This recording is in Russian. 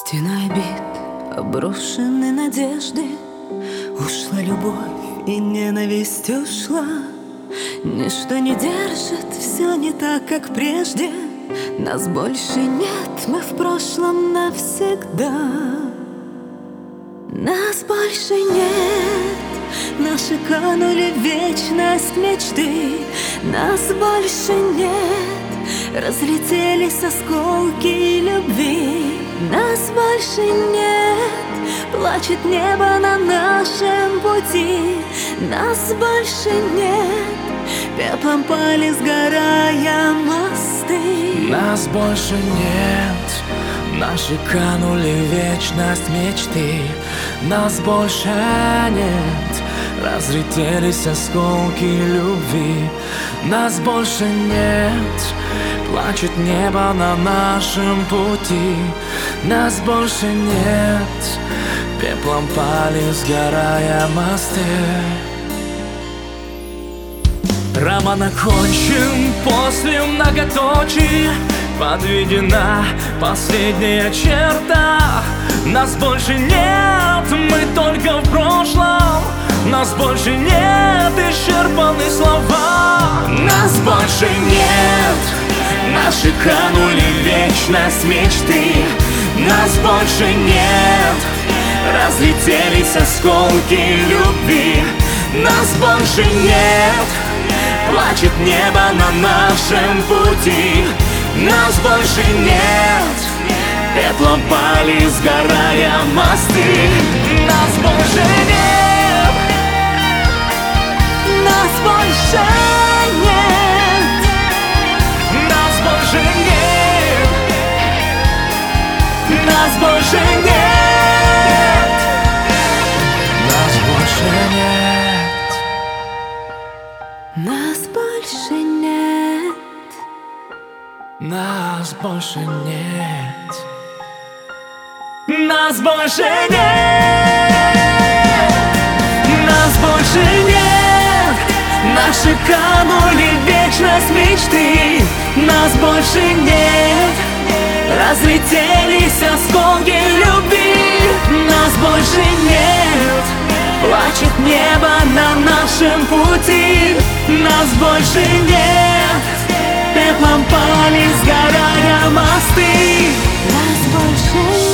Стена обид, обрушены надежды. Ушла любовь и ненависть ушла. Ничто не держит, все не так, как прежде. Нас больше нет, мы в прошлом навсегда. Нас больше нет, наши канули в вечность мечты. Нас больше нет, разлетелись осколки любви. Нас больше нет, плачет небо на нашем пути. Нас больше нет, пеплом пали, сгорая мосты. Нас больше нет, наши канули в вечность мечты. Нас больше нет, разлетелись осколки любви. Нас больше нет, плачет небо на нашем пути. Нас больше нет, пеплом пали, сгорая мосты. Роман окончен, после многоточий подведена последняя черта. Нас больше нет, мы только в прошлом. Нас больше нет, исчерпаны слова. Нас больше нет, наши канули в вечность мечты. Нас больше нет, разлетелись осколки любви. Нас больше нет, плачет небо на нашем пути. Нас больше нет, пеплом пали, сгорая мосты. Нас больше нет, нас больше нет, нас больше нет, нас больше нет, нас больше нет, нас больше нет, нас больше нет, нас больше нет, нас больше нет. Наши канули в вечность мечты. Нас больше нет, разлетелись осколки любви. Нас больше нет, плачет небо на нашем пути. Нас больше нет, пеплом пали, сгорая мосты. Нас больше нет.